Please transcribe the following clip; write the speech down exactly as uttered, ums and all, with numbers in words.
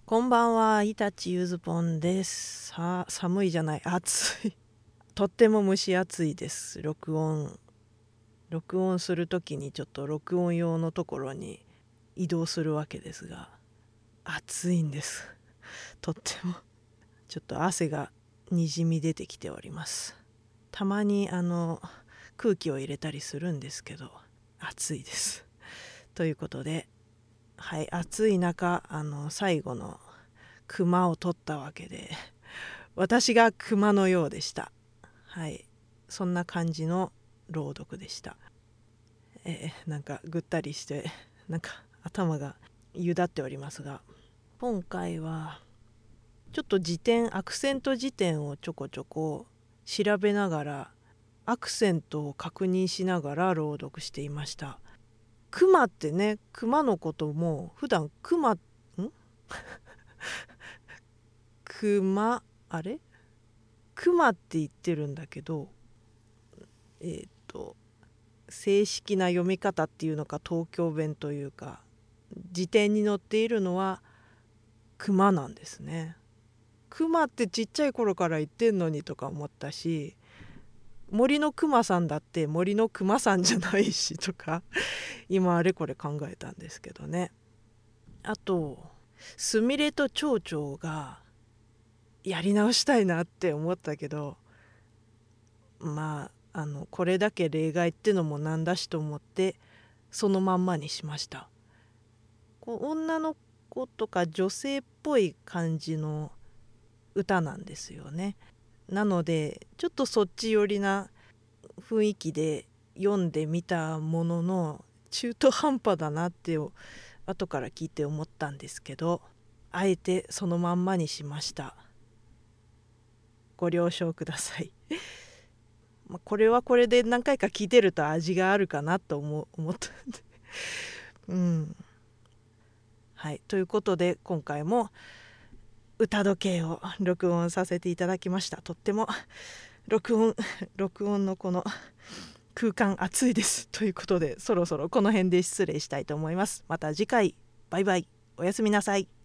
こんばんは、イタチゆずぽんです。さ、寒いじゃない、暑い。とっても蒸し暑いです。録音。録音するときにちょっと録音用のところに移動するわけですが、暑いんです。とっても。ちょっと汗がにじみ出てきております。たまにあの空気を入れたりするんですけど、暑いです。ということで、はい、暑い中、あの最後の熊を取ったわけで、私が熊のようでした。はい、そんな感じの朗読でした。えー、なんかぐったりしてなんか頭がゆだっておりますが、今回はちょっと辞典アクセント辞典をちょこちょこ調べながらアクセントを確認しながら朗読していました。熊ってね、熊のことも普段熊ん熊あれ熊って言ってるんだけど、えっ、と正式な読み方っていうのか東京弁というか辞典に載っているのは熊なんですね。熊ってちっちゃい頃から言ってんのにとか思ったし、森の熊さんだって森の熊さんじゃないしとか今あれこれ考えたんですけどね。あとすみれと蝶々がやり直したいなって思ったけど、まああのこれだけ例外ってのもなんだしと思ってそのまんまにしました。こう女の子とか女性っぽい感じの歌なんですよね。なのでちょっとそっち寄りな雰囲気で読んでみたものの、中途半端だなって後から聞いて思ったんですけど、あえてそのまんまにしました。ご了承ください。まあこれはこれで何回か聞いてると味があるかなと思思ったんでうん。はい、ということで今回も歌時計を録音させていただきました。とっても録音録音のこの空間暑いですということで、そろそろこの辺で失礼したいと思います。また次回。バイバイ。おやすみなさい。